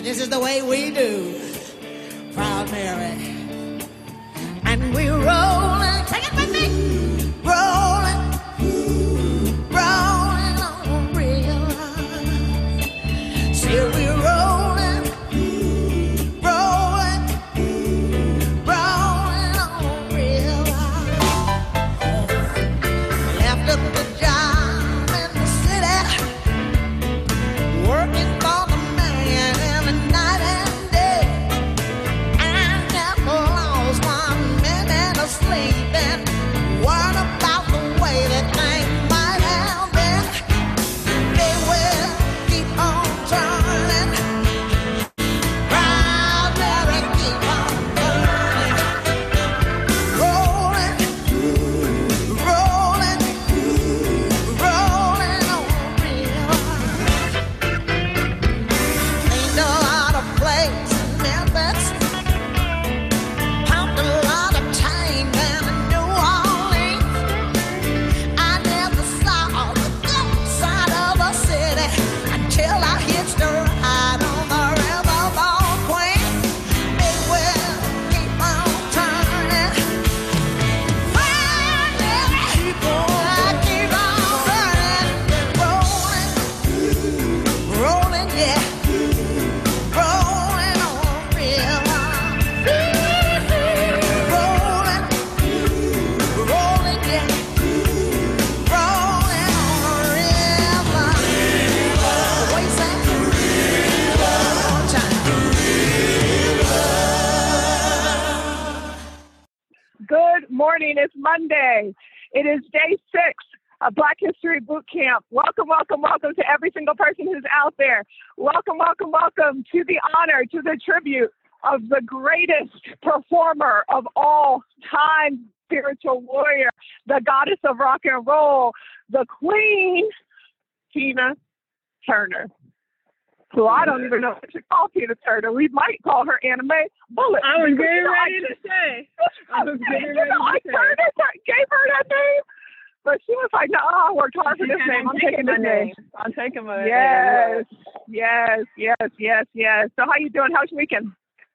This is the way we do. Proud Mary. And we're rolling. Take it with me. Rolling. Rolling on the river. Still we're rolling. Rolling. Rolling on the river. Left up the job in the city. Working for the man every night and day. I never lost 1 minute of sleep and worried about the way that things might have been. They will keep on turning. Proud Mary, keep on turning. Rolling, rolling, rolling on the river. Ain't no other place in Memphis. Pumped a lot of time down in New Orleans. I never saw the good side of a city until I hitched a ride on the riverboat queen. They will keep on turning. Proud Mary, keep on turning. Rolling, rolling, yeah. Rolling on the river. Rolling, rolling, yeah. Rolling on the river. What you say? One time. Good morning. It's Monday. It is day 6 of Black History Boot Camp. Welcome, welcome, welcome to every single person who's out there. Welcome, welcome, welcome to the honor, to the tribute of the greatest performer of all time, spiritual warrior, the goddess of rock and roll, the Queen, Tina Turner. Who I don't even know what to call Tina Turner. We might call her Anime Bullet. I was because, getting I ready to just- say. I was getting you ready know, I to say. turned it, gave her that name, but she was like, "No, I worked hard for this name. I'm taking this name." I'm taking my Yes, yes, yes, yes, yes. So how you doing? How's your weekend?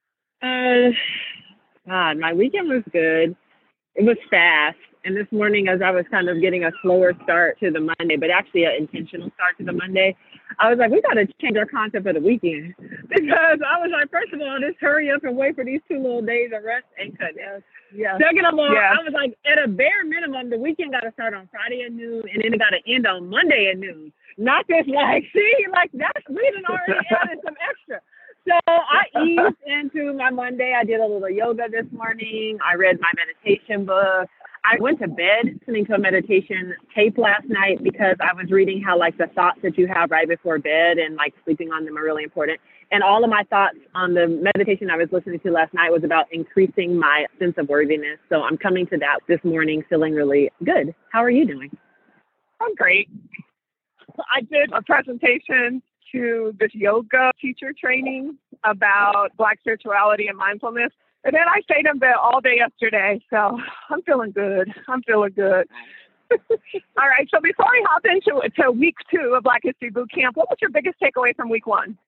God, my weekend was good. It was fast. And this morning, as I was kind of getting a slower start to the Monday, but actually an intentional start to the Monday, I was like, we got to change our concept of the weekend. Because I was like, first of all, just hurry up and wait for these 2 little days of rest and cut it. Yeah. Second of all, Yeah. I was like, at a bare minimum, the weekend got to start on Friday at noon, and then it got to end on Monday at noon. Not just like, see, like that's, we done already added some extra. So I eased into my Monday. I did a little yoga this morning. I read my meditation book. I went to bed listening to a meditation tape last night because I was reading how like the thoughts that you have right before bed and like sleeping on them are really important. And all of my thoughts on the meditation I was listening to last night was about increasing my sense of worthiness. So I'm coming to that this morning feeling really good. How are you doing? I'm great. I did a presentation to this yoga teacher training about Black spirituality and mindfulness. And then I stayed in bed all day yesterday, so I'm feeling good. I'm feeling good. All right, so before we hop into week 2 of Black History Boot Camp, what was your biggest takeaway from week 1?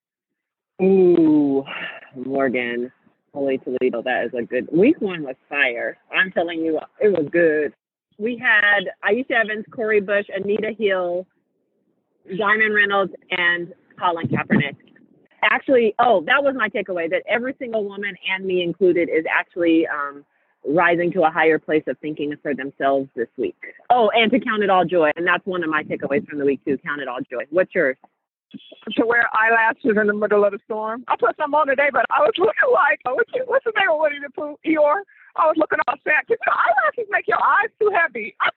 Ooh, Morgan, holy Toledo, that is a good, week 1 was fire. I'm telling you, it was good. We had Aisha Evans, Corey Bush, Anita Hill, Diamond Reynolds, and Colin Kaepernick. Actually, that was my takeaway, that every single woman, and me included, is actually rising to a higher place of thinking for themselves this week. Oh, and to count it all joy. And that's one of my takeaways from the week too, count it all joy. What's yours? To wear eyelashes in the middle of the storm. I put some on today, but I was looking like, what's the name of Winnie the Pooh? Eeyore? I was looking all sad. Because eyelashes make your eyes too heavy. I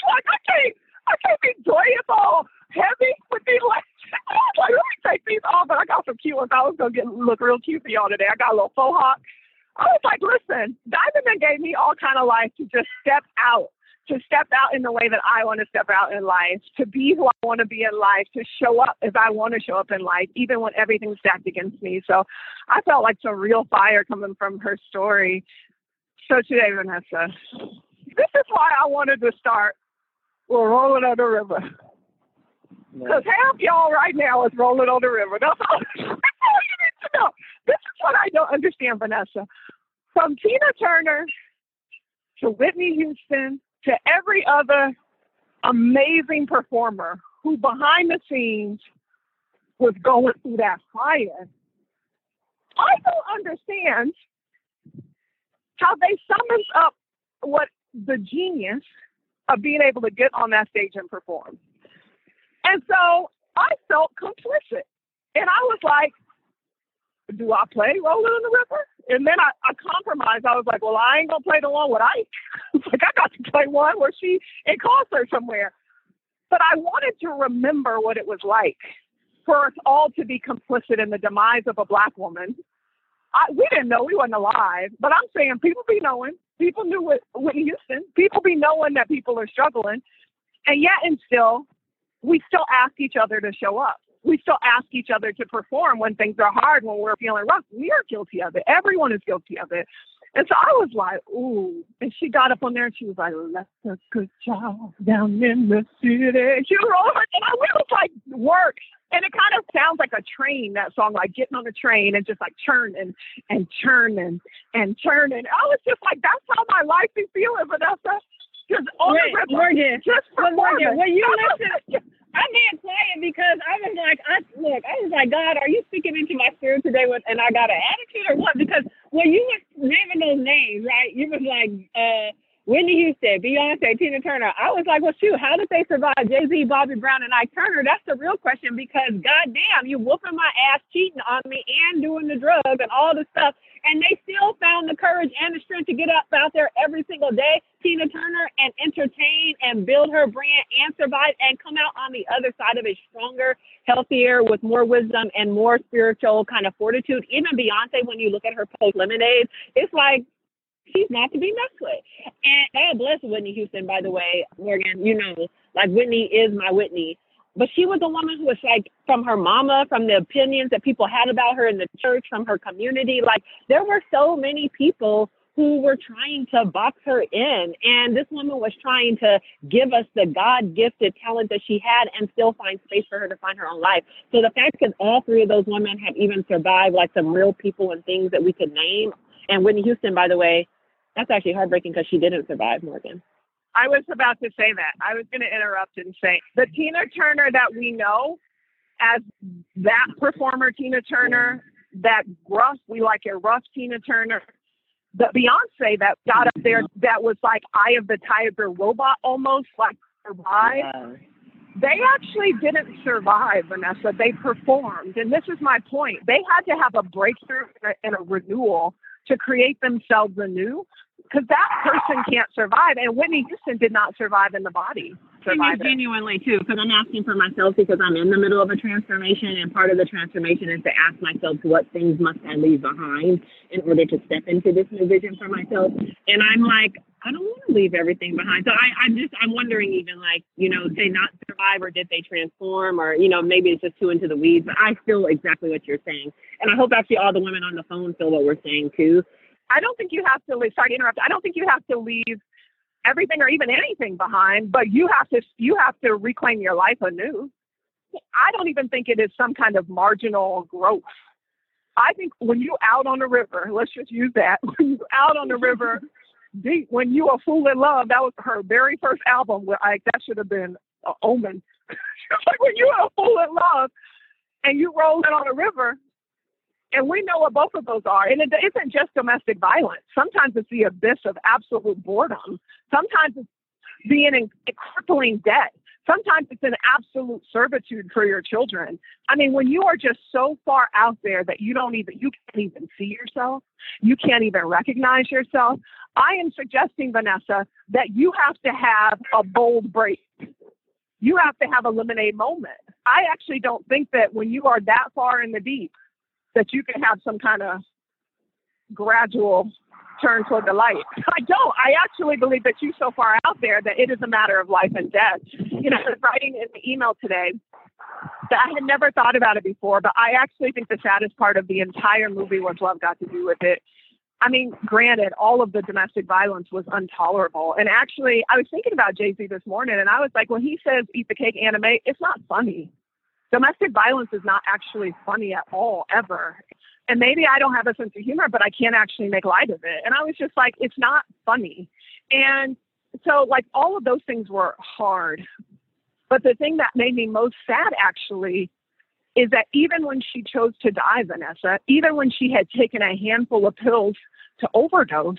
can't be joyous all heavy with these lashes. I was like, let me take these off, but I got some cute ones. I was going to look real cute for y'all today. I got a little faux hawk. I was like, listen, Diamond gave me all kind of life to just step out in the way that I want to step out in life, to be who I want to be in life, to show up as I want to show up in life, even when everything's stacked against me. So I felt like some real fire coming from her story. So today, Vanessa, this is why I wanted to start with Rolling on the River. Because half y'all right now is rolling on the river. That's all you need to know. what I don't understand, Vanessa. From Tina Turner to Whitney Houston to every other amazing performer who behind the scenes was going through that fire, I don't understand how they summons up what the genius of being able to get on that stage and perform. And so I felt complicit. And I was like, do I play Rolling in the River? And then I compromised. I was like, well, I ain't going to play the one with Ike. Like, I got to play one where it calls her somewhere. But I wanted to remember what it was like for us all to be complicit in the demise of a Black woman. We didn't know. We wasn't alive. But I'm saying people be knowing. People knew Whitney Houston. People be knowing that people are struggling. And yet and still, we still ask each other to show up. We still ask each other to perform when things are hard, when we're feeling rough. We are guilty of it. Everyone is guilty of it. And so I was like, ooh. And she got up on there and she was like, left a good job down in the city. And she was rolling. And I was like, work. And it kind of sounds like a train, that song, like getting on a train and just like churning and churning and churning. I was just like, that's how my life is feeling, Vanessa. Just on the river. Morgan, just Morgan, will you listen? I didn't play it because I was like, God, are you speaking into my spirit today and I got an attitude or what? Because when you were naming those names, right, you was like, Whitney Houston, Beyonce, Tina Turner. I was like, well, shoot, how did they survive Jay-Z, Bobby Brown, and Ike Turner? That's the real question because, goddamn, you whooping my ass, cheating on me, and doing the drugs and all the stuff, and they still found the courage and the strength to get up out there every single day, Tina Turner, and entertain and build her brand and survive and come out on the other side of it stronger, healthier, with more wisdom and more spiritual kind of fortitude. Even Beyonce, when you look at her post-Lemonade, it's like, she's not to be messed with. And God bless Whitney Houston, by the way, Morgan. You know, like Whitney is my Whitney. But she was a woman who was like, from her mama, from the opinions that people had about her in the church, from her community, like there were so many people who were trying to box her in. And this woman was trying to give us the God-gifted talent that she had and still find space for her to find her own life. So the fact that all three of those women have even survived, like some real people and things that we could name. And Whitney Houston, by the way, that's actually heartbreaking because she didn't survive, Morgan. I was about to say that. I was going to interrupt and say the Tina Turner that we know as that performer, Tina Turner, that rough, we like it rough Tina Turner, the Beyonce that got up there that was like Eye of the Tiger robot almost, like survived. They actually didn't survive, Vanessa. They performed. And this is my point. They had to have a breakthrough and a renewal to create themselves anew, because that person can't survive. And Whitney Houston did not survive in the body. Genuinely, too, because I'm asking for myself because I'm in the middle of a transformation, and part of the transformation is to ask myself what things must I leave behind in order to step into this new vision for myself. And I'm like, I don't want to leave everything behind. So I'm wondering even like, you know, did they not survive or did they transform or, you know, maybe it's just too into the weeds. But I feel exactly what you're saying. And I hope actually all the women on the phone feel what we're saying too. I don't think you have to leave, sorry to interrupt, I don't think you have to leave everything or even anything behind, but you have to reclaim your life anew. I don't even think it is some kind of marginal growth. I think when you out on the river, let's just use that, when you out on the river, deep, when you a fool in love, that was her very first album. That should have been an Omen. Like when you are a fool in love and you rolling on a river, and we know what both of those are. And it isn't just domestic violence. Sometimes it's the abyss of absolute boredom. Sometimes it's being in crippling debt. Sometimes it's an absolute servitude for your children. I mean, when you are just so far out there that you can't even see yourself, you can't even recognize yourself, I am suggesting, Vanessa, that you have to have a bold break. You have to have a lemonade moment. I actually don't think that when you are that far in the deep, that you can have some kind of gradual turn toward the light. I don't. I actually believe that you're so far out there that it is a matter of life and death. You know, I was writing in the email today that I had never thought about it before, but I actually think the saddest part of the entire movie was Love Got to Do with It. I mean, granted, all of the domestic violence was intolerable. And actually, I was thinking about Jay-Z this morning, and I was like, when he says eat the cake, anime, it's not funny. Domestic violence is not actually funny at all, ever. And maybe I don't have a sense of humor, but I can't actually make light of it. And I was just like, it's not funny. And so like all of those things were hard. But the thing that made me most sad actually is that even when she chose to die, Vanessa, even when she had taken a handful of pills to overdose,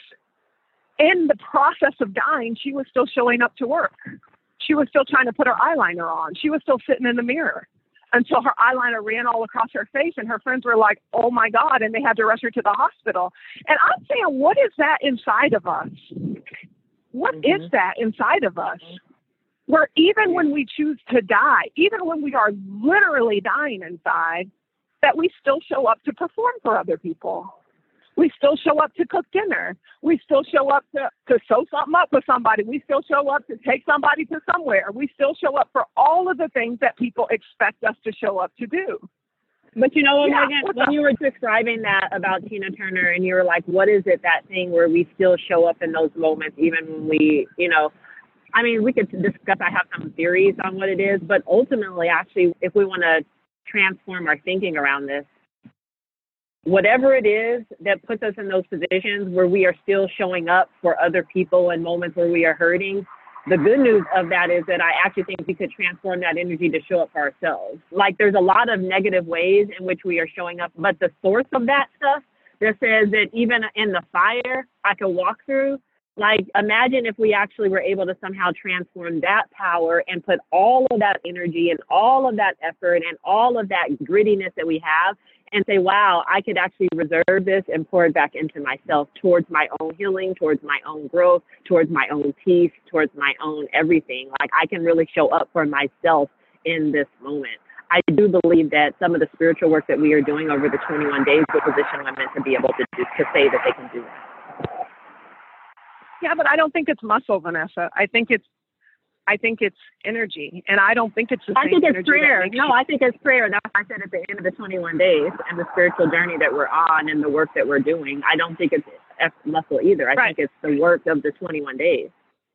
in the process of dying, she was still showing up to work. She was still trying to put her eyeliner on. She was still sitting in the mirror until her eyeliner ran all across her face, and her friends were like, oh my God, and they had to rush her to the hospital. And I'm saying, what is that inside of us? What is that inside of us? Where even when we choose to die, even when we are literally dying inside, that we still show up to perform for other people. We still show up to cook dinner. We still show up to sew something up for somebody. We still show up to take somebody to somewhere. We still show up for all of the things that people expect us to show up to do. But you know what, Megan, when you were describing that about Tina Turner and you were like, what is it, that thing where we still show up in those moments, even when we, you know, I mean, we could discuss, I have some theories on what it is, but ultimately, actually, if we want to transform our thinking around this, whatever it is that puts us in those positions where we are still showing up for other people in moments where we are hurting, the good news of that is that I actually think we could transform that energy to show up for ourselves. Like there's a lot of negative ways in which we are showing up, but the source of that stuff that says that even in the fire I could walk through, like imagine if we actually were able to somehow transform that power and put all of that energy and all of that effort and all of that grittiness that we have and say, wow, I could actually reserve this and pour it back into myself towards my own healing, towards my own growth, towards my own peace, towards my own everything. Like I can really show up for myself in this moment. I do believe that some of the spiritual work that we are doing over the 21 days will position women to be able to say that they can do that. Yeah, but I don't think it's muscle, Vanessa. I think it's energy, and I don't think it's the same. I think it's prayer. No, I think it's prayer. That's why I said at the end of the 21 days and the spiritual journey that we're on and the work that we're doing, I don't think it's muscle either. I think it's the work of the 21 days.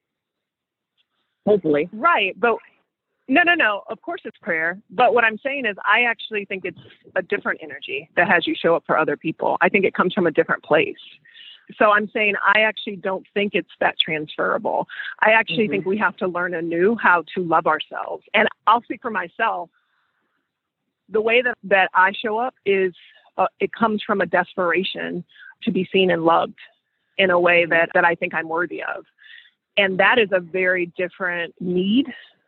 Hopefully. Right, but no. Of course it's prayer. But what I'm saying is I actually think it's a different energy that has you show up for other people. I think it comes from a different place. So I'm saying I actually don't think it's that transferable. I actually think we have to learn anew how to love ourselves. And I'll speak for myself. The way that I show up is it comes from a desperation to be seen and loved in a way that I think I'm worthy of. And that is a very different need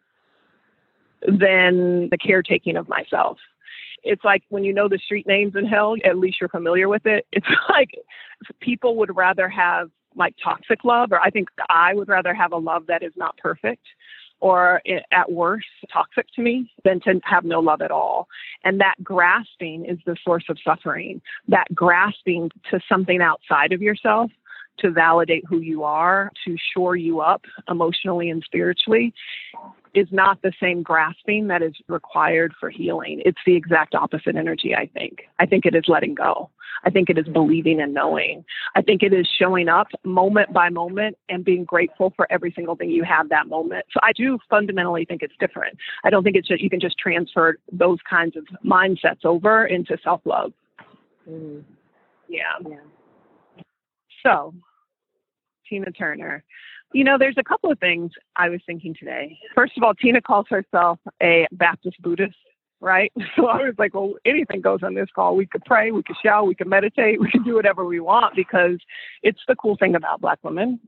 than the caretaking of myself. It's like when you know the street names in hell, at least you're familiar with it. It's like people would rather have like toxic love, or I think I would rather have a love that is not perfect or at worst toxic to me than to have no love at all. And that grasping is the source of suffering. That grasping to something outside of yourself to validate who you are, to shore you up emotionally and spiritually, is not the same grasping that is required for healing. It's the exact opposite energy, I think. I think it is letting go. I think it is believing and knowing. I think it is showing up moment by moment and being grateful for every single thing you have that moment. So I do fundamentally think it's different. I don't think it's just, you can just transfer those kinds of mindsets over into self-love. Yeah. So, Tina Turner. You know, there's a couple of things I was thinking today. First of all, Tina calls herself a Baptist Buddhist, right? So I was like, well, anything goes on this call. We could pray, we could shout, we could meditate, we could do whatever we want because it's the cool thing about Black women.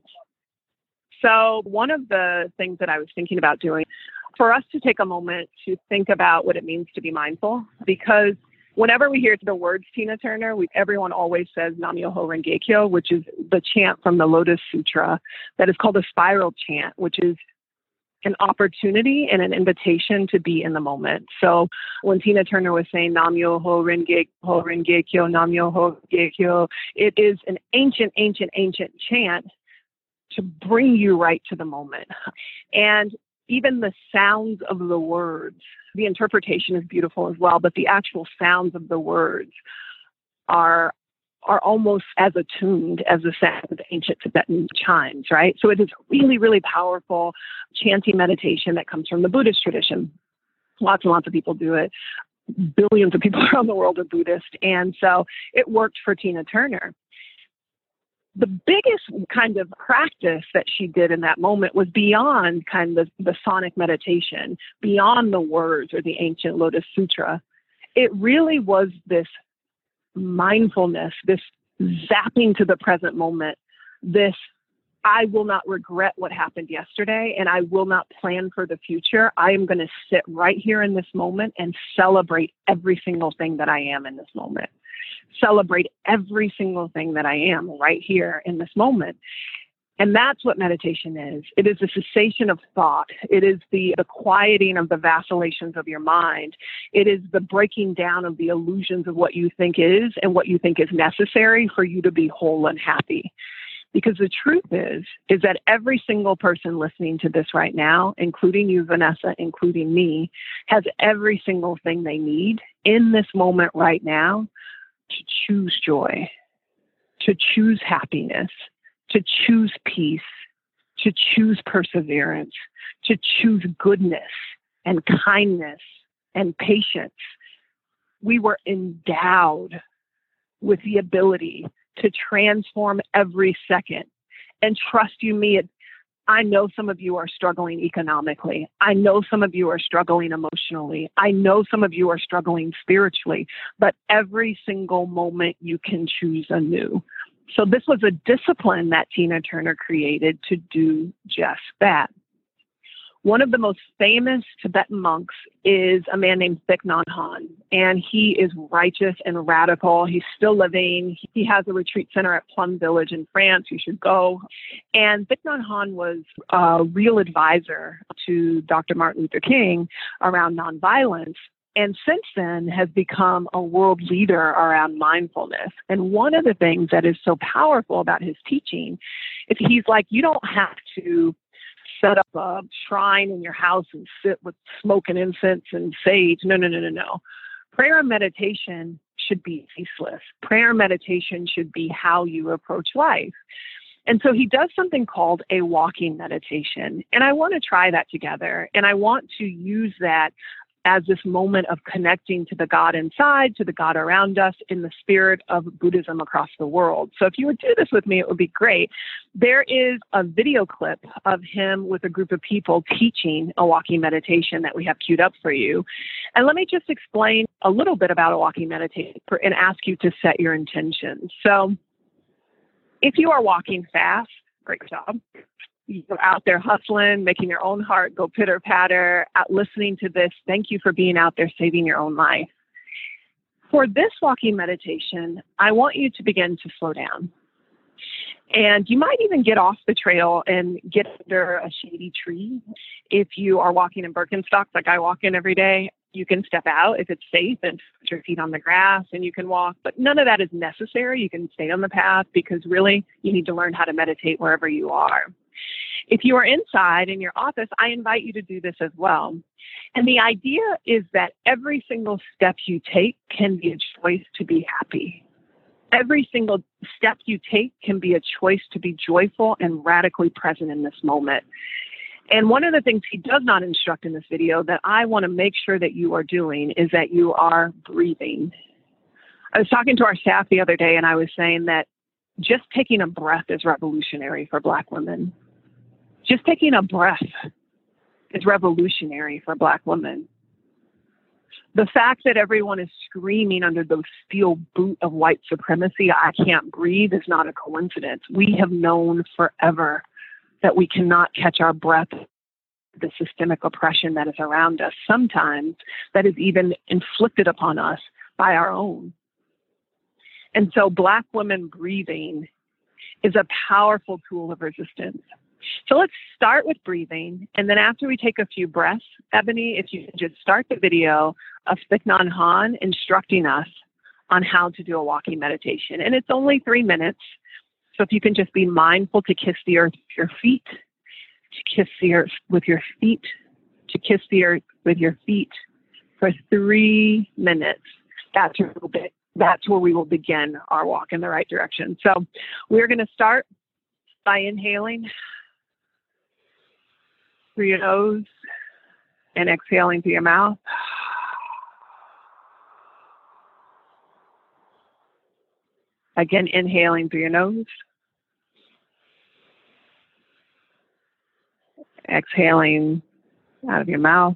So one of the things that I was thinking about doing, for us to take a moment to think about what it means to be mindful, because whenever we hear the words Tina Turner, everyone always says Nam-myoho Renge Kyo, which is the chant from the Lotus Sutra that is called a spiral chant, which is an opportunity and an invitation to be in the moment. So when Tina Turner was saying Nam-myoho Renge Kyo, Nam-myoho Renge Kyo, it is an ancient chant to bring you right to the moment. And even the sounds of the words, the interpretation is beautiful as well, but the actual sounds of the words are almost as attuned as the sound of the ancient Tibetan chimes, right? So it is really, really powerful chanting meditation that comes from the Buddhist tradition. Lots and lots of people do it. billions of people around the world are Buddhist. And so it worked for Tina Turner. The biggest kind of practice that she did in that moment was beyond kind of the sonic meditation, beyond the words or the ancient Lotus Sutra. It really was this mindfulness, this zapping to the present moment, this I will not regret what happened yesterday, and I will not plan for the future. I am going to sit right here in this moment and celebrate every single thing that I am in this moment. Celebrate every single thing that I am right here in this moment. And that's what meditation is. It is the cessation of thought. It is the quieting of the vacillations of your mind. It is the breaking down of the illusions of what you think is and what you think is necessary for you to be whole and happy. Because the truth is that every single person listening to this right now, including you, Vanessa, including me, has every single thing they need in this moment right now to choose joy, to choose happiness, to choose peace, to choose perseverance, to choose goodness and kindness and patience. We were endowed with the ability to transform every second. And trust you me, I know some of you are struggling economically. I know some of you are struggling emotionally. I know some of you are struggling spiritually, but every single moment you can choose anew. So this was a discipline that Tina Turner created to do just that. One of the most famous Tibetan monks is a man named Thich Nhat Hanh, and he is righteous and radical. He's still living. He has a retreat center at Plum Village in France. You should go. And Thich Nhat Hanh was a real advisor to Dr. Martin Luther King around nonviolence. And since then has become a world leader around mindfulness. And one of the things that is so powerful about his teaching is he's like, you don't have to set up a shrine in your house and sit with smoke and incense and sage. No. Prayer and meditation should be ceaseless. Prayer and meditation should be how you approach life. And so he does something called a walking meditation. And I want to try that together. And I want to use that as this moment of connecting to the God inside, to the God around us in the spirit of Buddhism across the world. So if you would do this with me, it would be great. There is a video clip of him with a group of people teaching a walking meditation that we have queued up for you. And let me just explain a little bit about a walking meditation and ask you to set your intentions. So if you are walking fast, great job. You're out there hustling, making your own heart go pitter patter, out listening to this. Thank you for being out there saving your own life. For this walking meditation, I want you to begin to slow down. And you might even get off the trail and get under a shady tree. If you are walking in Birkenstocks like I walk in every day, you can step out if it's safe and put your feet on the grass and you can walk. But none of that is necessary. You can stay on the path because really you need to learn how to meditate wherever you are. If you are inside in your office, I invite you to do this as well. And the idea is that every single step you take can be a choice to be happy. Every single step you take can be a choice to be joyful and radically present in this moment. And one of the things he does not instruct in this video that I want to make sure that you are doing is that you are breathing. I was talking to our staff the other day and I was saying that just taking a breath is revolutionary for Black women. Just taking a breath is revolutionary for Black women. The fact that everyone is screaming under the steel boot of white supremacy, I can't breathe, is not a coincidence. We have known forever that we cannot catch our breath, the systemic oppression that is around us. Sometimes that is even inflicted upon us by our own. And so Black women breathing is a powerful tool of resistance. So let's start with breathing. And then after we take a few breaths, Ebony, if you could just start the video of Thich Nhat Hanh instructing us on how to do a walking meditation. And it's only 3 minutes. So if you can just be mindful to kiss the earth with your feet, to kiss the earth with your feet, to kiss the earth with your feet for 3 minutes. That's a little bit. That's where we will begin our walk in the right direction. So we're going to start by inhaling through your nose and exhaling through your mouth. Again, inhaling through your nose. Exhaling out of your mouth.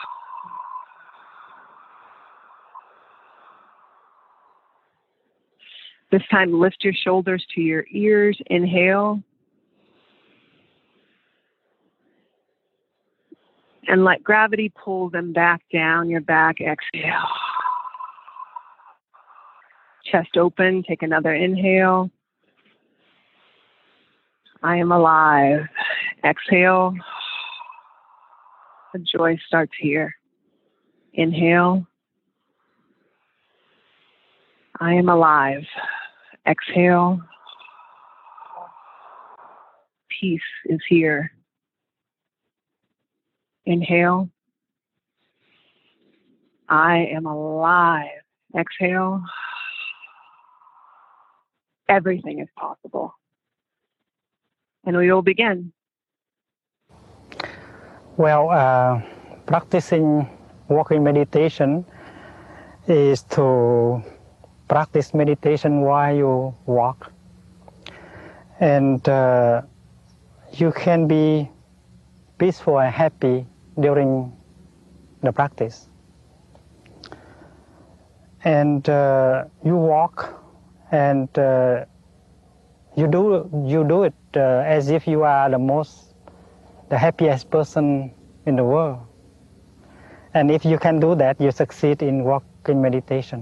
This time, lift your shoulders to your ears. Inhale. And let gravity pull them back down your back. Exhale. Chest open. Take another inhale. I am alive. Exhale. The joy starts here. Inhale. I am alive. Exhale. Peace is here. Inhale. I am alive. Exhale. Everything is possible. And we will begin. Well, practicing walking meditation is to practice meditation while you walk. And you can be peaceful and happy during the practice. And you walk and you do it as if you are the happiest person in the world. And if you can do that, you succeed in walking meditation.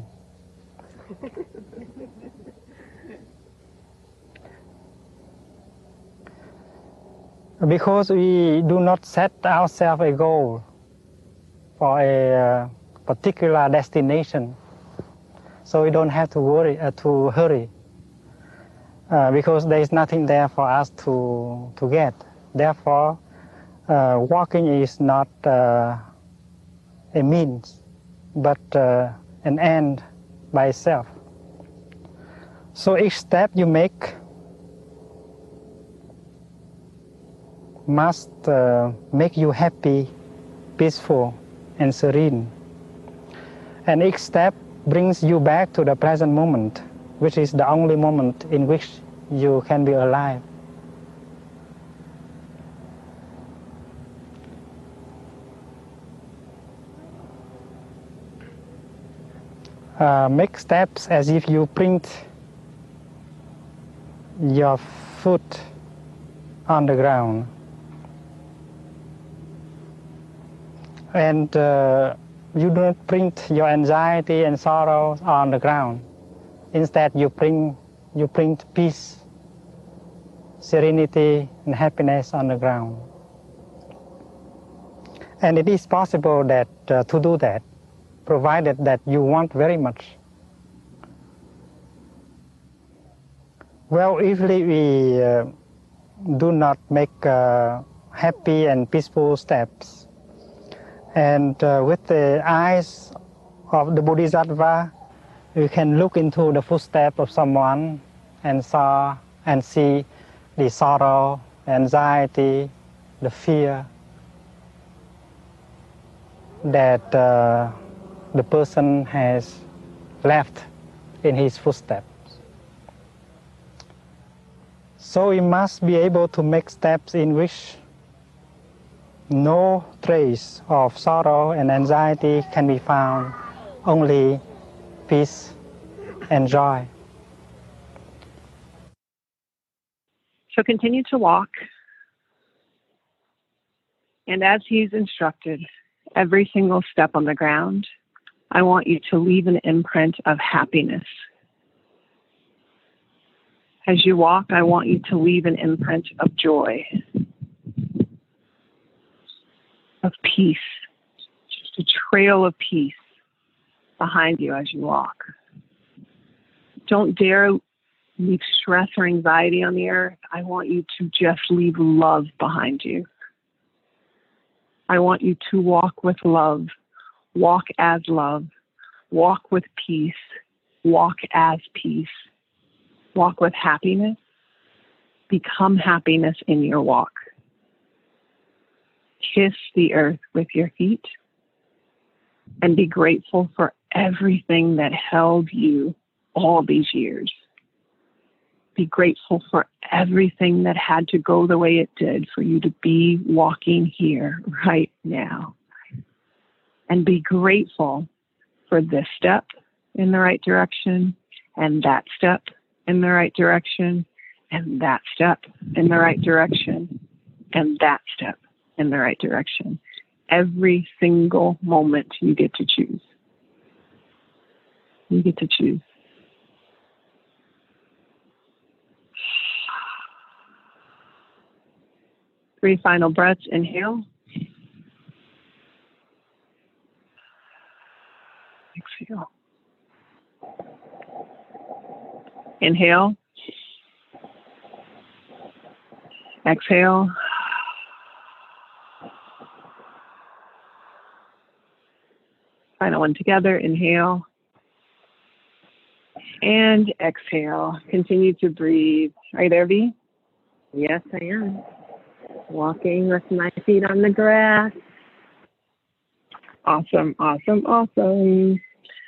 Because we do not set ourselves a goal for a particular destination, so we don't have to worry to hurry, because there is nothing there for us to get. Therefore, walking is not a means, but an end by itself. So each step you make must make you happy, peaceful, and serene. And each step brings you back to the present moment, which is the only moment in which you can be alive. Make steps as if you print your foot on the ground. And you do not print your anxiety and sorrow on the ground. Instead, you print peace, serenity, and happiness on the ground. And it is possible that to do that, provided that you want very much. Well, usually we do not make happy and peaceful steps. And with the eyes of the Bodhisattva, you can look into the footsteps of someone and see the sorrow, anxiety, the fear that the person has left in his footsteps. So we must be able to make steps in which no trace of sorrow and anxiety can be found, only peace and joy. So continue to walk. And as he's instructed, every single step on the ground, I want you to leave an imprint of happiness. As you walk, I want you to leave an imprint of joy, of peace, just a trail of peace behind you as you walk. Don't dare leave stress or anxiety on the earth. I want you to just leave love behind you. I want you to walk with love, walk as love, walk with peace, walk as peace, walk with happiness, become happiness in your walk. Kiss the earth with your feet and be grateful for everything that held you all these years. Be grateful for everything that had to go the way it did for you to be walking here right now. And be grateful for this step in the right direction, and that step in the right direction, and that step in the right direction, and that step in the right direction. Every single moment you get to choose. You get to choose. Three final breaths. Inhale. Exhale. Inhale. Exhale. Final one together. Inhale. And exhale. Continue to breathe. Are you there, V? Yes, I am. Walking with my feet on the grass. Awesome, awesome, awesome.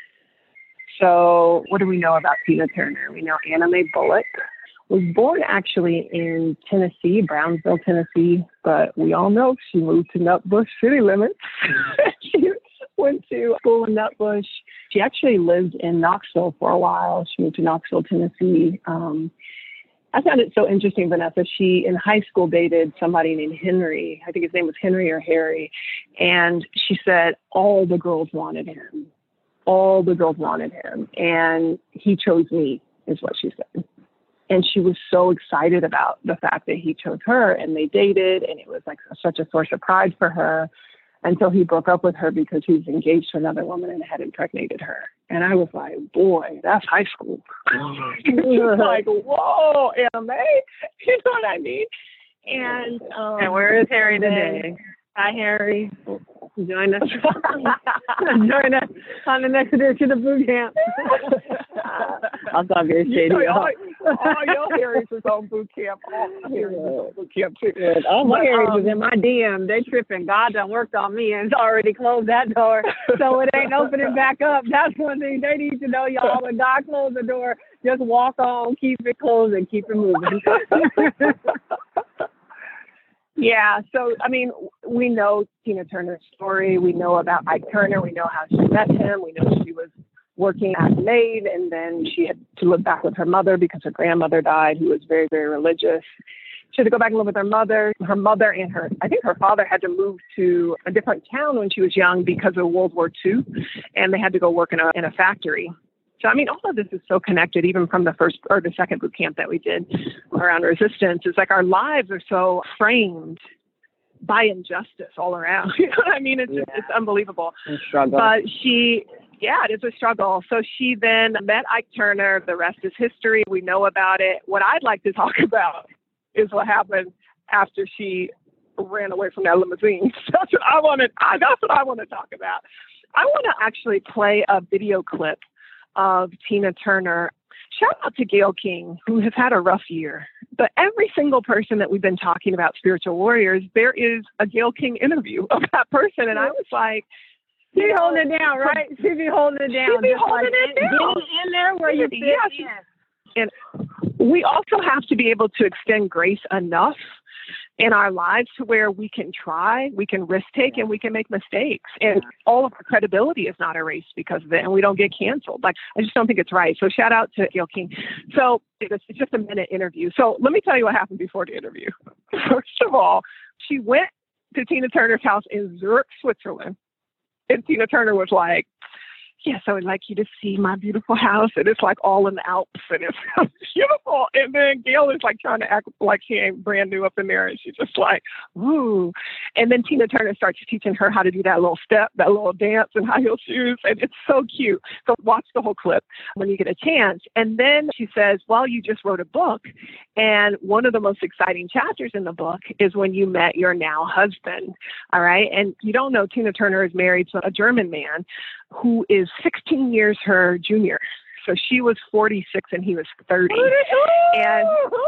So what do we know about Tina Turner? We know Anna Mae Bullock was born actually in Tennessee, Brownsville, Tennessee, but we all know she moved to Nutbush city limits. She went to school in Nutbush. She actually lived in Knoxville for a while. She moved to Knoxville, Tennessee. I found it so interesting, Vanessa. She, in high school, dated somebody named Henry. I think his name was Henry or Harry. And she said all the girls wanted him. All the girls wanted him. And he chose me, is what she said. And she was so excited about the fact that he chose her, and they dated, and it was like such a source of pride for her until he broke up with her because he was engaged to another woman and had impregnated her. And I was like, boy, that's high school. She was like, whoa, Anna Mae, you know what I mean? And where is Harry today? Hi, Harry. Join us. Join us on the next edition of boot camp. I'll talk very shady. All your Harry's was on boot camp. All my Harry's was on boot camp too. All my Harry's was in my DM. They tripping. God done worked on me and it's already closed that door. So it ain't opening back up. That's one thing they need to know, y'all. When God closed the door, just walk on, keep it closed, and keep it moving. Yeah, so, I mean, we know Tina Turner's story. We know about Ike Turner. We know how she met him. We know she was working as a maid, and then she had to live back with her mother because her grandmother died, who was very, very religious. She had to go back and live with her mother. Her mother and I think her father had to move to a different town when she was young because of World War II, and they had to go work in a factory. So, I mean, all of this is so connected, even from the first or the second boot camp that we did around resistance. It's like our lives are so framed by injustice all around. You know what I mean? It's unbelievable. Struggle. But it is a struggle. So she then met Ike Turner. The rest is history. We know about it. What I'd like to talk about is what happened after she ran away from that limousine. That's what I want to talk about. I want to actually play a video clip of Tina Turner. Shout out to Gayle King, who has had a rough year. But every single person that we've been talking about, spiritual warriors, there is a Gayle King interview of that person. And I was like, she be holding it down, right? She be holding it down. She be holding it down. Getting in there where you fit in. And we also have to be able to extend grace enough in our lives to where we can try, we can risk take, and we can make mistakes. And all of our credibility is not erased because of it, and we don't get canceled. Like, I just don't think it's right. So shout out to Gayle King. So it's just a minute interview. So let me tell you what happened before the interview. First of all, she went to Tina Turner's house in Zurich, Switzerland. And Tina Turner was like, yes, I would like you to see my beautiful house. And it's like all in the Alps and it's beautiful. And then Gayle is like trying to act like she ain't brand new up in there. And she's just like, ooh. And then Tina Turner starts teaching her how to do that little step, that little dance and high heel shoes. And it's so cute. So watch the whole clip when you get a chance. And then she says, well, you just wrote a book. And one of the most exciting chapters in the book is when you met your now husband. All right. And you don't know, Tina Turner is married to a German man who is 16 years her junior. So she was 46 and he was 30. And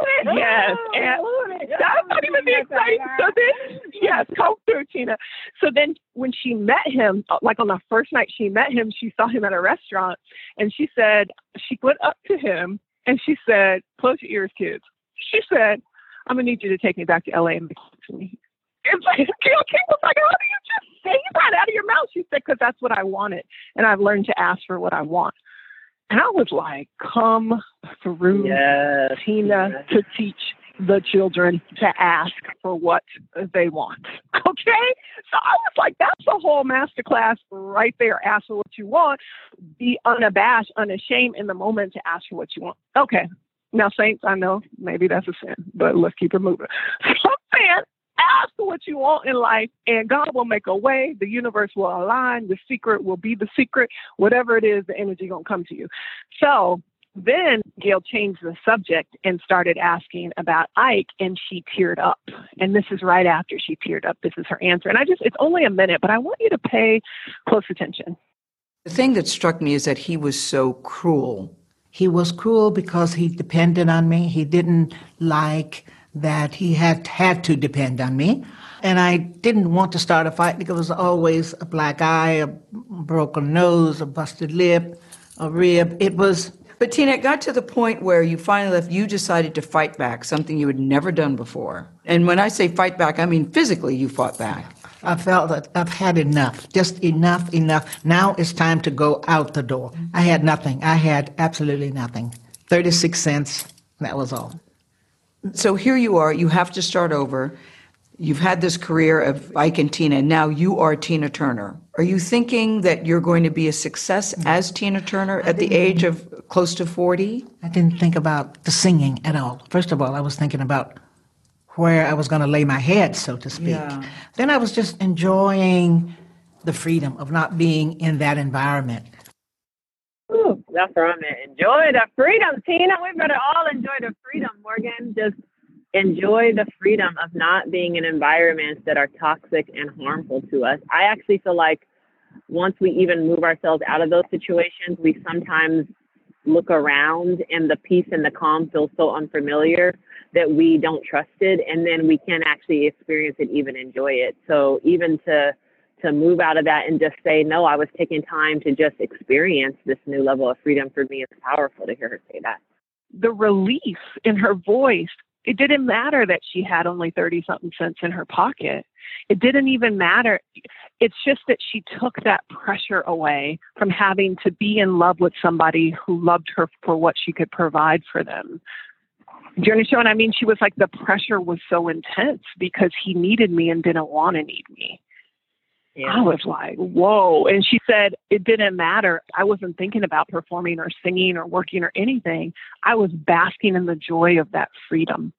yes, and that's not even the exciting. So then, yes, come through, Tina. So then when she met him, like on the first night she met him, she saw him at a restaurant and she said, she went up to him And she said, close your ears, kids. She said, I'm going to need you to take me back to LA and make it to me. It's like, Gayle King was like, how do you just say that out of your mouth? She said, because that's what I wanted. And I've learned to ask for what I want. And I was like, come through, Tina, to teach the children to ask for what they want. Okay? So I was like, that's a whole masterclass right there. Ask for what you want. Be unabashed, unashamed in the moment to ask for what you want. Okay. Now, saints, I know maybe that's a sin, but let's keep it moving. So I'm saying, ask for what you want in life, and God will make a way. The universe will align. The secret will be the secret. Whatever it is, the energy going to come to you. So then Gayle changed the subject and started asking about Ike, and she teared up. And this is right after she teared up. This is her answer. And it's only a minute, but I want you to pay close attention. The thing that struck me is that he was so cruel. He was cruel because he depended on me. He didn't like that he had to depend on me. And I didn't want to start a fight because it was always a black eye, a broken nose, a busted lip, a rib. But Tina, it got to the point where you finally left, you decided to fight back, something you had never done before. And when I say fight back, I mean physically you fought back. I felt that I've had enough, just enough. Now it's time to go out the door. I had nothing. I had absolutely nothing. 36 cents, that was all. So here you are, you have to start over. You've had this career of Ike and Tina, and now you are Tina Turner. Are you thinking that you're going to be a success as Tina Turner at the age of close to 40? I didn't think about the singing at all. First of all, I was thinking about where I was going to lay my head, so to speak. Yeah. Then I was just enjoying the freedom of not being in that environment. Ooh, that's where I'm at. Enjoy the freedom, Tina. We better all enjoy the freedom, Morgan. Just enjoy the freedom of not being in environments that are toxic and harmful to us. I actually feel like once we even move ourselves out of those situations, we sometimes look around and the peace and the calm feels so unfamiliar that we don't trust it, and then we can't actually experience it, even enjoy it. So even to move out of that and just say, no, I was taking time to just experience this new level of freedom, for me, it's powerful to hear her say that. The relief in her voice, it didn't matter that she had only 30-something cents in her pocket. It didn't even matter. It's just that she took that pressure away from having to be in love with somebody who loved her for what she could provide for them. Do you understand what I mean? She was like, the pressure was so intense because he needed me and didn't want to need me. Yeah. I was like, whoa. And she said, it didn't matter. I wasn't thinking about performing or singing or working or anything. I was basking in the joy of that freedom.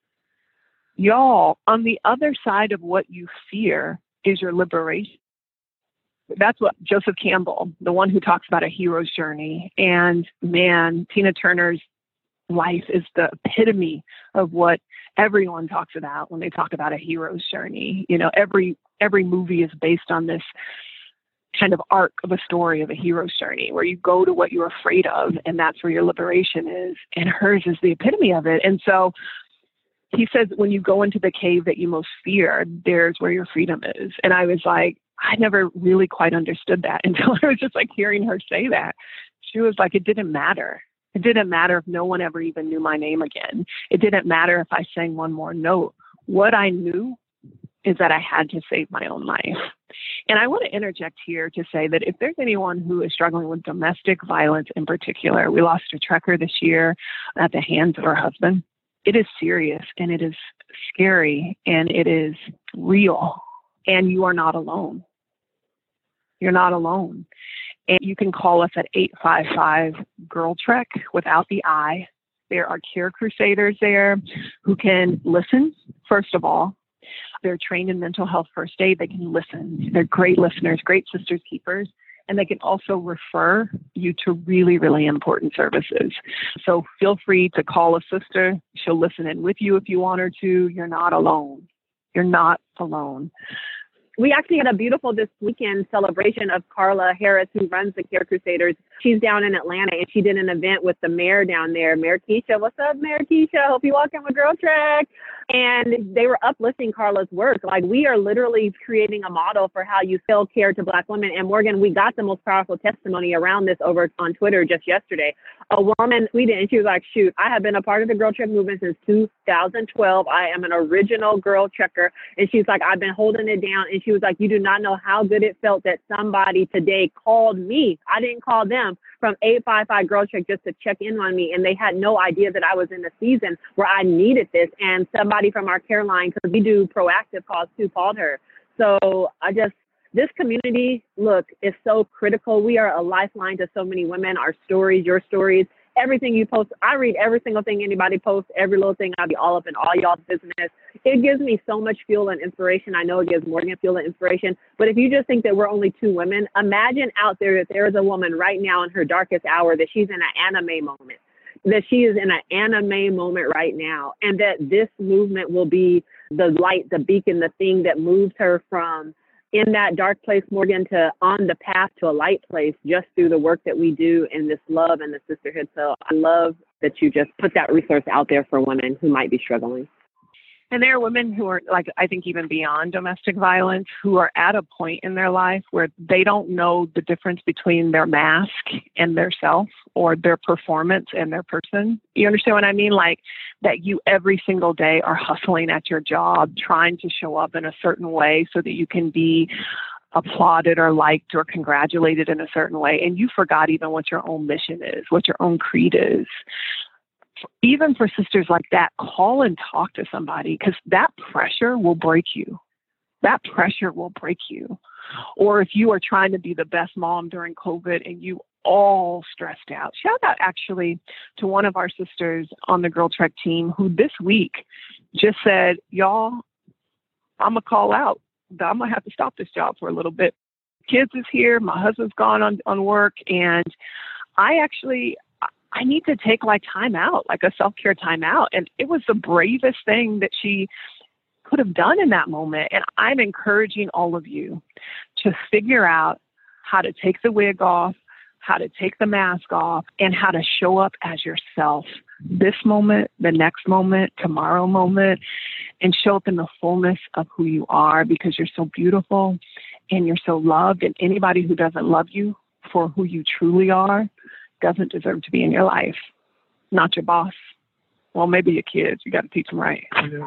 Y'all, on the other side of what you fear is your liberation. That's what Joseph Campbell, the one who talks about a hero's journey. And man, Tina Turner's life is the epitome of what everyone talks about when they talk about a hero's journey. You know, every movie is based on this kind of arc of a story of a hero's journey where you go to what you're afraid of, and that's where your liberation is. And hers is the epitome of it. And so he says, when you go into the cave that you most fear, there's where your freedom is. And I was like, I never really quite understood that until I was just like hearing her say that. She was like, it didn't matter. It didn't matter if no one ever even knew my name again. It didn't matter if I sang one more note. What I knew is that I had to save my own life. And I want to interject here to say that if there's anyone who is struggling with domestic violence in particular, we lost a trucker this year at the hands of her husband. It is serious, and it is scary, and it is real, and you are not alone. You're not alone. And you can call us at 855-GIRL-TREK without the I. There are care crusaders there who can listen, first of all. They're trained in mental health first aid. They can listen. They're great listeners, great sisters keepers. And they can also refer you to really, really important services. So feel free to call a sister. She'll listen in with you if you want her to. You're not alone. You're not alone. We actually had a beautiful this weekend celebration of Carla Harris, who runs the Care Crusaders. She's down in Atlanta, and she did an event with the mayor down there, Mayor Keisha. What's up, Mayor Keisha? Hope you walking with Girl Trek. And they were uplifting Carla's work. Like, we are literally creating a model for how you sell care to Black women. And Morgan, we got the most powerful testimony around this over on Twitter just yesterday. a woman tweeted, and she was like, shoot, I have been a part of the Girl Trek movement since 2012. I am an original Girl Trekker. And she's like, I've been holding it down. And she was like, you do not know how good it felt that somebody today called me. I didn't call them, from 855 Girl Trek just to check in on me. And they had no idea that I was in a season where I needed this. And somebody from our care line, because we do proactive calls too, called her. So this community, look, is so critical. We are a lifeline to so many women. Our stories, your stories, everything you post. I read every single thing anybody posts, every little thing. I'll be all up in all y'all's business. It gives me so much fuel and inspiration. I know it gives Morgan fuel and inspiration. But if you just think that we're only two women, imagine out there that there is a woman right now in her darkest hour that she's in an anime moment, that she is in an anime moment right now, and that this movement will be the light, the beacon, the thing that moves her from in that dark place, Morgan, to on the path to a light place, just through the work that we do in this love and the sisterhood. So I love that you just put that resource out there for women who might be struggling. And there are women who are, like, I think even beyond domestic violence, who are at a point in their life where they don't know the difference between their mask and their self, or their performance and their person. You understand what I mean? Like, that you every single day are hustling at your job, trying to show up in a certain way so that you can be applauded or liked or congratulated in a certain way. And you forgot even what your own mission is, what your own creed is. Even for sisters like that, call and talk to somebody, because that pressure will break you. That pressure will break you. Or if you are trying to be the best mom during COVID and you all stressed out. Shout out actually to one of our sisters on the Girl Trek team who this week just said, y'all, I'm going to call out. I'm going to have to stop this job for a little bit. Kids is here. My husband's gone on work. And I need to take like time out, like a self-care time out. And it was the bravest thing that she could have done in that moment. And I'm encouraging all of you to figure out how to take the wig off, how to take the mask off, and how to show up as yourself this moment, the next moment, tomorrow moment, and show up in the fullness of who you are, because you're so beautiful and you're so loved. And anybody who doesn't love you for who you truly are doesn't deserve to be in your life. Not your boss. Well, maybe your kids. You got to teach them right.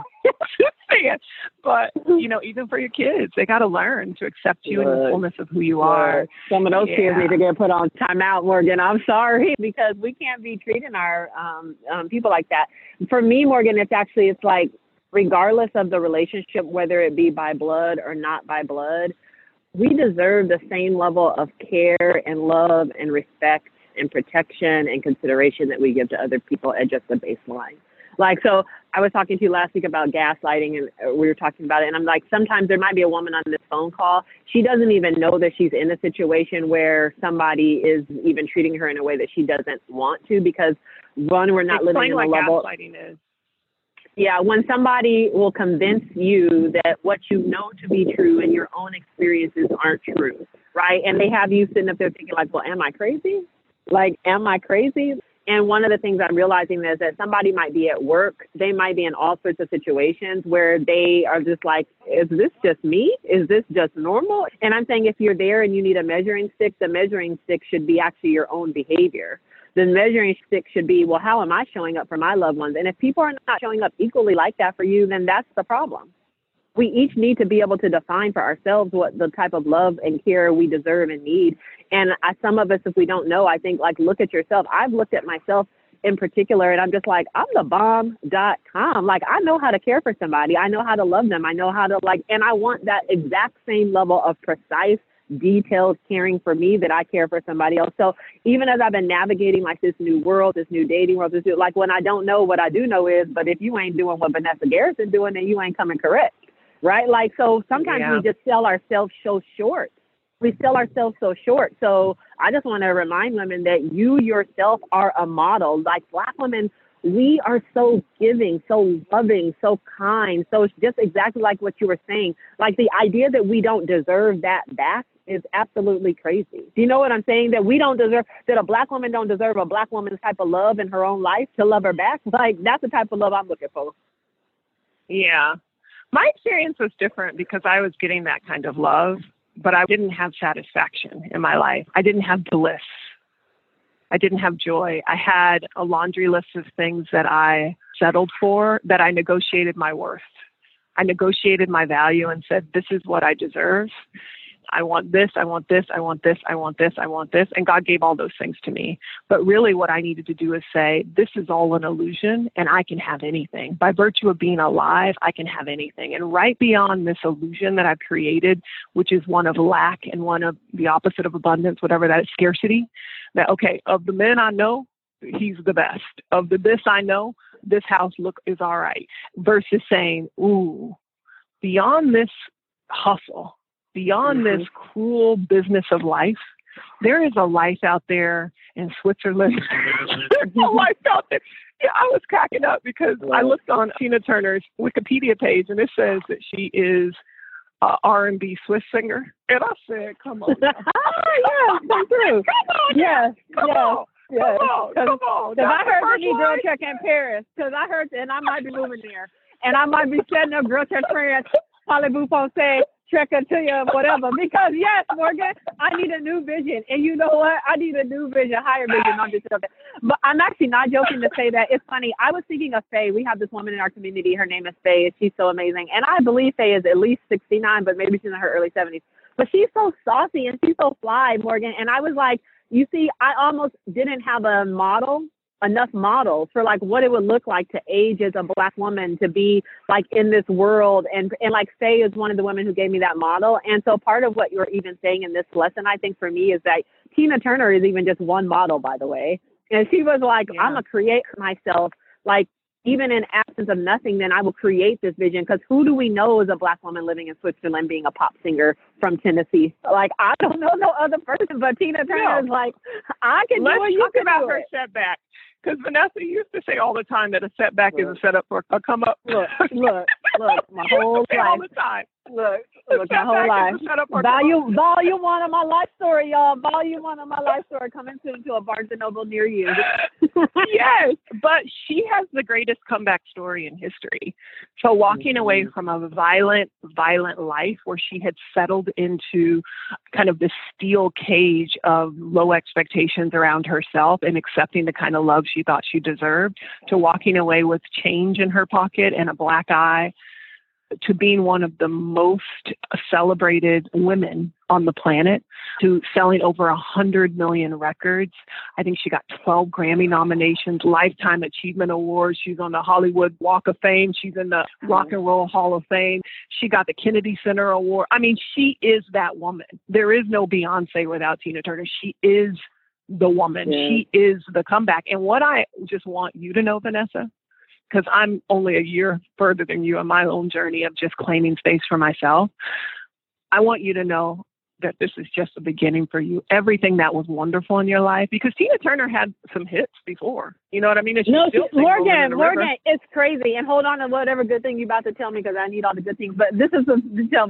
But, even for your kids, they got to learn to accept you in the fullness of who you are. Some of those kids need to get put on timeout, Morgan. I'm sorry, because we can't be treating our people like that. For me, Morgan, it's like, regardless of the relationship, whether it be by blood or not by blood, we deserve the same level of care and love and respect and protection and consideration that we give to other people at just the baseline. Like, so I was talking to you last week about gaslighting, and we were talking about it. And I'm like, sometimes there might be a woman on this phone call. She doesn't even know that she's in a situation where somebody is even treating her in a way that she doesn't want to, because one, we're not living in a level. Gaslighting is. Yeah, when somebody will convince you that what you know to be true and your own experiences aren't true, right? And they have you sitting up there thinking like, well, am I crazy? Like, am I crazy? And one of the things I'm realizing is that somebody might be at work. They might be in all sorts of situations where they are just like, is this just me? Is this just normal? And I'm saying, if you're there and you need a measuring stick, the measuring stick should be actually your own behavior. The measuring stick should be, well, how am I showing up for my loved ones? And if people are not showing up equally like that for you, then that's the problem. We each need to be able to define for ourselves what the type of love and care we deserve and need. And some of us, if we don't know, I think, like, look at yourself. I've looked at myself in particular, and I'm just like, I'm the bomb.com. Like, I know how to care for somebody. I know how to love them. I know how to, like, and I want that exact same level of precise, detailed caring for me that I care for somebody else. So even as I've been navigating like this new world, this new dating world, like, when I don't know, what I do know is, but if you ain't doing what Vanessa Garrison doing, then you ain't coming correct. Right? Like, so sometimes we just sell ourselves so short. We sell ourselves so short. So I just want to remind women that you yourself are a model. Like, Black women, we are so giving, so loving, so kind. So it's just exactly like what you were saying. Like, the idea that we don't deserve that back is absolutely crazy. Do you know what I'm saying? That we don't deserve, that a Black woman don't deserve a Black woman's type of love in her own life to love her back. Like, that's the type of love I'm looking for. Yeah. My experience was different because I was getting that kind of love, but I didn't have satisfaction in my life. I didn't have bliss. I didn't have joy. I had a laundry list of things that I settled for, that I negotiated my worth. I negotiated my value and said, this is what I deserve. I want this, I want this, I want this, I want this, I want this. And God gave all those things to me. But really what I needed to do is say, this is all an illusion and I can have anything. By virtue of being alive, I can have anything. And right beyond this illusion that I've created, which is one of lack and one of the opposite of abundance, whatever that is, scarcity, that, okay, of the men I know, he's the best. Of the this I know, this house is all right. Versus saying, ooh, beyond this hustle, beyond this cruel business of life, there is a life out there in Switzerland. There's a life out there. Yeah, I was cracking up because I looked on Tina Turner's Wikipedia page and it says that she is an R&B Swiss singer. And I said, come on. Yes, come through. Come on. Yes, Come yes. on. Yes. Come on. Because I heard That's you need the girl first check in Paris. Because I heard, and I might be moving there. And I might be setting up girl check France, Parlez-vous Français, Trek to you, whatever. Because, yes, Morgan, I need a new vision. And you know what? I need a new vision, higher vision. Not just joking. But I'm actually not joking to say that. It's funny. I was thinking of Faye. We have this woman in our community. Her name is Faye. And she's so amazing. And I believe Faye is at least 69, but maybe she's in her early 70s. But she's so saucy and she's so fly, Morgan. And I was like, you see, I almost didn't have enough models for like what it would look like to age as a Black woman, to be like in this world. And like Faye is one of the women who gave me that model. And so part of what you're even saying in this lesson, I think for me, is that Tina Turner is even just one model, by the way. And she was like, I'm going to create myself, like, even in absence of nothing, then I will create this vision. Because who do we know as a Black woman living in Switzerland being a pop singer from Tennessee? Like, I don't know no other person, but Tina Turner is like, I can do it. Let's talk about her setback. Because Vanessa used to say all the time that a setback is a setup for a come up. Look, my whole life. All the time. Look, my whole life. Volume 1 of my life story, y'all. Volume 1 of my life story coming soon to a Barnes & Noble near you. Yes, but she has the greatest comeback story in history. So walking away from a violent life where she had settled into kind of this steel cage of low expectations around herself and accepting the kind of love she thought she deserved, to walking away with change in her pocket and a black eye, to being one of the most celebrated women on the planet, to selling over 100 million records. I think she got 12 Grammy nominations, Lifetime Achievement Awards. She's on the Hollywood Walk of Fame. She's in the Rock and Roll Hall of Fame. She got the Kennedy Center Award. I mean, she is that woman. There is no Beyonce without Tina Turner. She is the woman. Yeah. She is the comeback. And what I just want you to know, Vanessa, because I'm only a year further than you on my own journey of just claiming space for myself, I want you to know that this is just the beginning for you. Everything that was wonderful in your life, because Tina Turner had some hits before. You know what I mean? Morgan, it's crazy. And hold on to whatever good thing you're about to tell me, because I need all the good things. But this is what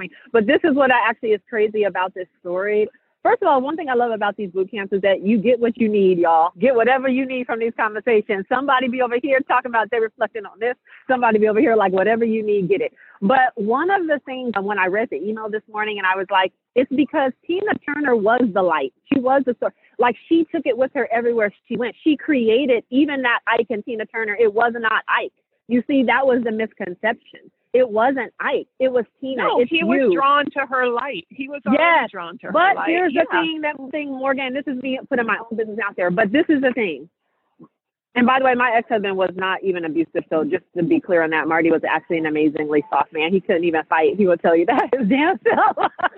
I actually is crazy about this story. First of all, one thing I love about these boot camps is that you get what you need, y'all. Get whatever you need from these conversations. Somebody be over here talking about they're reflecting on this. Somebody be over here like, whatever you need, get it. But one of the things when I read the email this morning, and I was like, it's because Tina Turner was the light. She was the source. Like, she took it with her everywhere she went. She created even that Ike and Tina Turner. It was not Ike. You see, that was the misconception. It wasn't Ike. It was Tina. No, he was drawn to her light. He was always drawn to her light. But here's the thing, Morgan, this is me putting my own business out there, but this is the thing. And by the way, my ex-husband was not even abusive, so just to be clear on that, Marty was actually an amazingly soft man. He couldn't even fight. He would tell you that his damn self.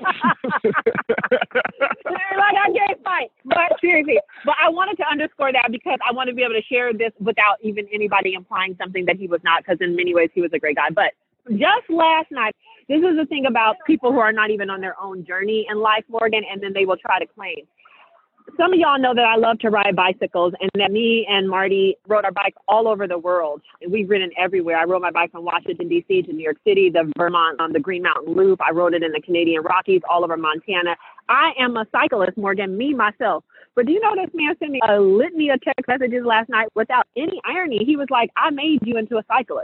Like, I can't fight. But seriously, but I wanted to underscore that because I want to be able to share this without even anybody implying something that he was not, because in many ways he was a great guy. But just last night, this is the thing about people who are not even on their own journey in life, Morgan, and then they will try to claim. Some of y'all know that I love to ride bicycles, and that me and Marty rode our bikes all over the world. And we've ridden everywhere. I rode my bike from Washington, D.C. to New York City, the Vermont, the Green Mountain Loop. I rode it in the Canadian Rockies, all over Montana. I am a cyclist, Morgan, me, myself. But do you know this man sent me a litany of text messages last night without any irony? He was like, I made you into a cyclist.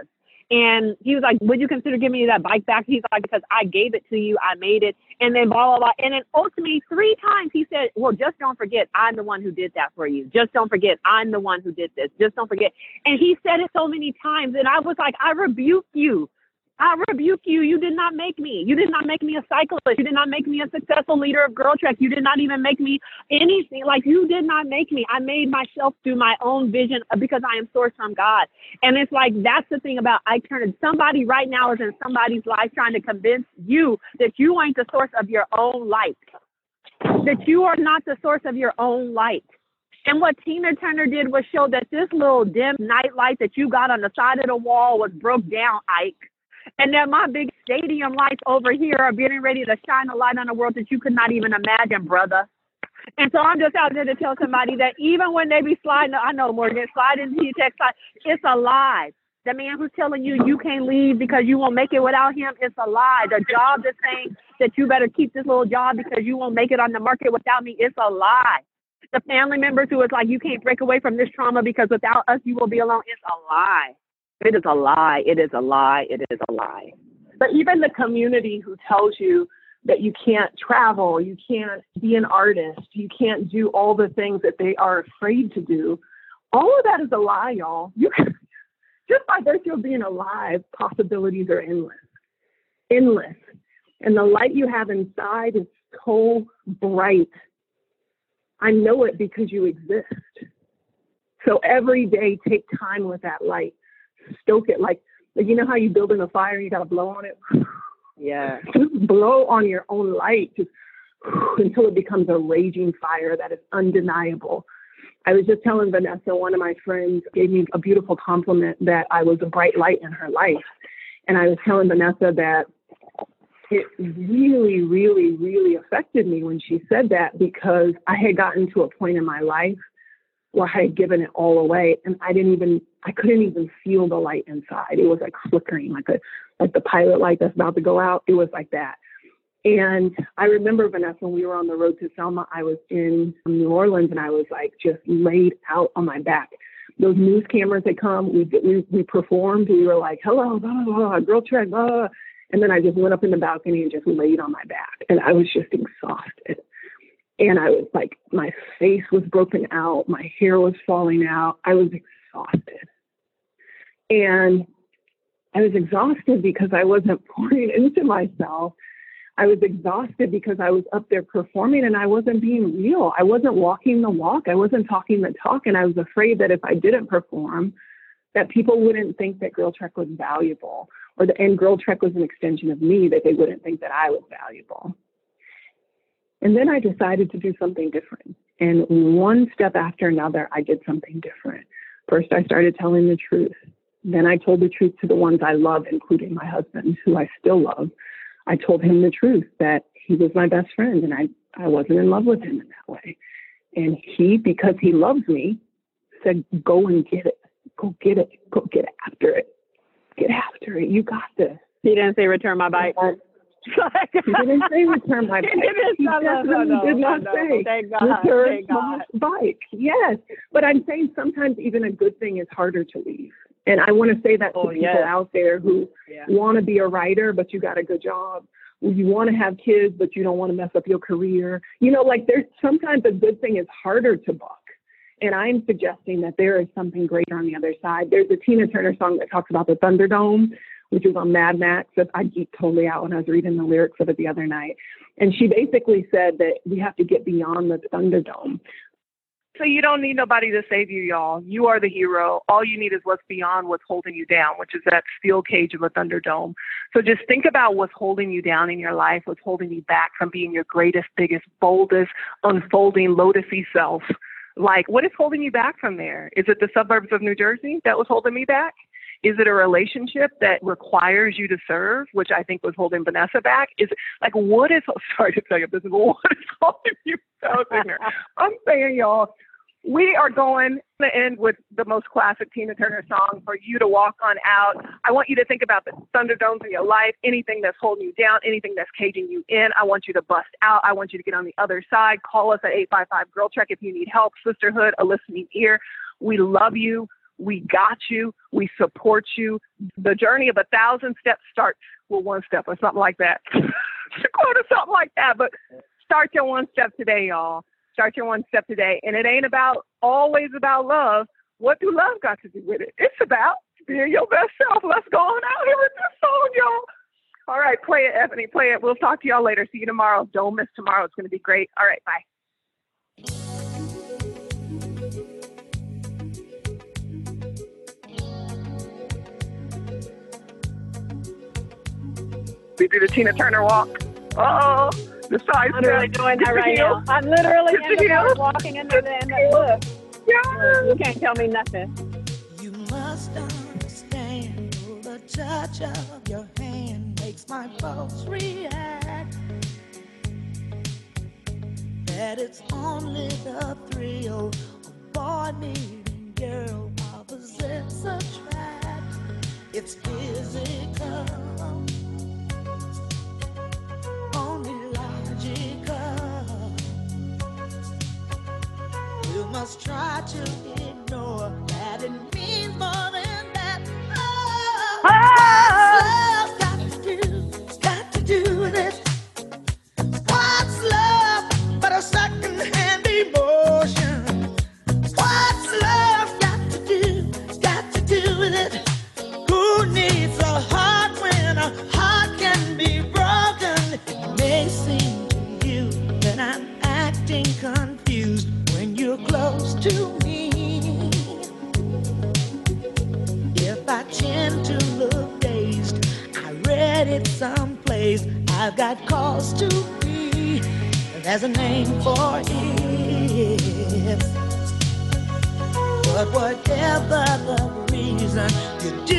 And he was like, would you consider giving me that bike back? He's like, because I gave it to you. I made it. And then blah, blah, blah. And then ultimately 3 times he said, well, just don't forget, I'm the one who did that for you. Just don't forget, I'm the one who did this. Just don't forget. And he said it so many times. And I was like, I rebuke you. I rebuke you. You did not make me. You did not make me a cyclist. You did not make me a successful leader of Girl Trek. You did not even make me anything. Like, you did not make me. I made myself through my own vision because I am sourced from God. And it's like, that's the thing about Ike Turner. Somebody right now is in somebody's life trying to convince you that you ain't the source of your own light, that you are not the source of your own light. And what Tina Turner did was show that this little dim night light that you got on the side of the wall was broke down, Ike. And that my big stadium lights over here are getting ready to shine a light on the world that you could not even imagine, brother. And so I'm just out there to tell somebody that even when they be sliding, I know, Morgan, sliding to your text, it's a lie. The man who's telling you you can't leave because you won't make it without him, it's a lie. The job that's saying that you better keep this little job because you won't make it on the market without me, it's a lie. The family members who is like, you can't break away from this trauma because without us, you will be alone, it's a lie. It is a lie. It is a lie. It is a lie. But even the community who tells you that you can't travel, you can't be an artist, you can't do all the things that they are afraid to do, all of that is a lie, y'all. You can, just by virtue of being alive, possibilities are endless. Endless. And the light you have inside is so bright. I know it because you exist. So every day, take time with that light. Stoke it like you know how you build in a fire, you got to blow on it. Yeah. Just blow on your own light just until it becomes a raging fire that is undeniable. I was just telling Vanessa, one of my friends gave me a beautiful compliment that I was a bright light in her life. And I was telling Vanessa that it really, really, really affected me when she said that, because I had gotten to a point in my life where I had given it all away, and I couldn't even feel the light inside. It was like flickering, like the pilot light that's about to go out. It was like that. And I remember, Vanessa, when we were on the road to Selma, I was in New Orleans and I was like just laid out on my back. Those news cameras that come, we performed. We were like, hello, blah, blah, blah, Girl Trek, blah, blah. And then I just went up in the balcony and just laid on my back. And I was just exhausted. And I was like, my face was broken out. My hair was falling out. I was exhausted. And I was exhausted because I wasn't pouring into myself. I was exhausted because I was up there performing and I wasn't being real. I wasn't walking the walk. I wasn't talking the talk. And I was afraid that if I didn't perform, that people wouldn't think that Girl Trek was valuable, and Girl Trek was an extension of me, that they wouldn't think that I was valuable. And then I decided to do something different. And one step after another, I did something different. First, I started telling the truth. Then I told the truth to the ones I love, including my husband, who I still love. I told him the truth, that he was my best friend and I wasn't in love with him in that way. And he, because he loves me, said, go and get it. Go get it. Go get after it. Get after it. You got this. He didn't say return my bike. He didn't say return my bike. He definitely did not say return my bike. Yes. But I'm saying sometimes even a good thing is harder to leave. And I want to say that to people out there who want to be a writer, but you got a good job. You want to have kids, but you don't want to mess up your career. You know, like there's sometimes a good thing is harder to buck. And I'm suggesting that there is something greater on the other side. There's a Tina Turner song that talks about the Thunderdome, which is on Mad Max, that I geeked totally out when I was reading the lyrics of it the other night. And she basically said that we have to get beyond the Thunderdome. So you don't need nobody to save you, y'all. You are the hero. All you need is what's beyond what's holding you down, which is that steel cage of a Thunderdome. So just think about what's holding you down in your life, what's holding you back from being your greatest, biggest, boldest, unfolding, lotusy self. Like, what is holding you back from there? Is it the suburbs of New Jersey that was holding me back? Is it a relationship that requires you to serve, which I think was holding Vanessa back? Is it, like, what is, sorry to tell you this, what is holding you so ignorant? I'm saying, y'all, we are going to end with the most classic Tina Turner song for you to walk on out. I want you to think about the Thunderdomes in your life, anything that's holding you down, anything that's caging you in. I want you to bust out. I want you to get on the other side. Call us at 855-GIRL-TREK if you need help, sisterhood, a listening ear. We love you. We got you. We support you. The journey of 1,000 steps starts with one step or something like that. To quote or something like that. But start your one step today, y'all. Start your one step today. And it ain't always about love. What do love got to do with it? It's about being your best self. Let's go on out here with this song, y'all. All right, play it, Ebony. Play it. We'll talk to y'all later. See you tomorrow. Don't miss tomorrow. It's going to be great. All right, bye. We do the Tina Turner walk. Uh-oh. The side I'm literally doing that right now. I'm literally in the park walking in the look. Yeah. You can't tell me nothing. You must understand the touch of your hand makes my pulse react. That it's only the thrill of boy meeting girl opposites attract. It's physical, only logical. You must try to ignore that it means more than that. Oh, what's love got to do with it? What's love but a second-hand emotion? What's love got to do with it? Who needs a heart when a heart can be broken? It may seem to you that I'm acting confused when you're close to me. If I tend to look dazed, I read it someplace. I've got cause to be. There's a name for it. But whatever the reason, you do